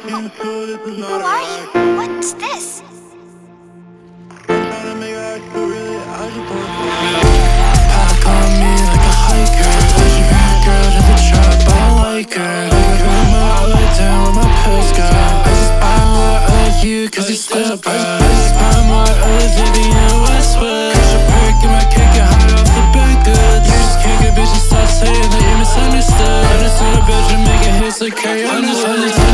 Who are you? What's this? Pack on me like a hiker. Let you back, girl, to the trap, I like her. Like a rumor, I lay down with my pills, girl. I just buy more, I like you, cause you still bad. I just buy more, I was Vivian Westwood. Crush a perk in my cake, get high off the bad goods. You just can't get bitch and start saying that you're misunderstood. I just want a bitch and making hits like Carrie Underwood.